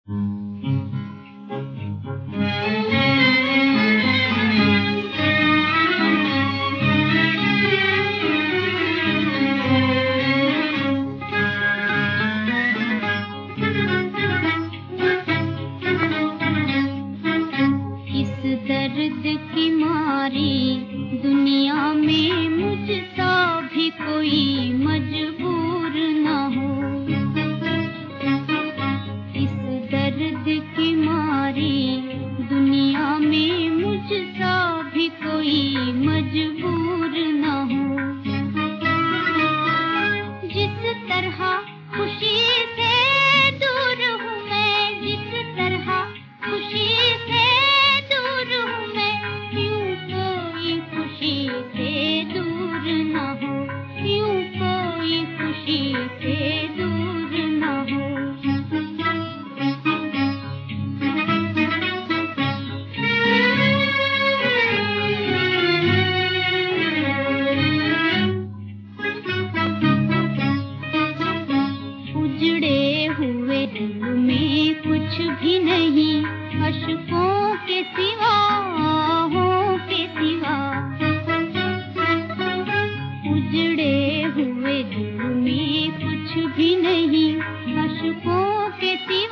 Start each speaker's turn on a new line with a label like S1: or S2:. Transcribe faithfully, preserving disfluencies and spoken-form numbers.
S1: दर्द की मारी दुनिया में मुझसा भी कोई मजबूर न हो। इस दर्द की मारी दुनिया में मुझसा भी कोई मजबूर न हो। जिस तरह खुशी से दूर हूँ मैं, जिस तरह खुशी से से दूर न हो, यूं कोई खुशी से दूर न हो। उजड़े हुए दिल में कुछ भी नहीं, अश्कों के सिवा, आहों के सिवा। उजड़े हुए दिल में कुछ भी नहीं, अश्कों के सिवा।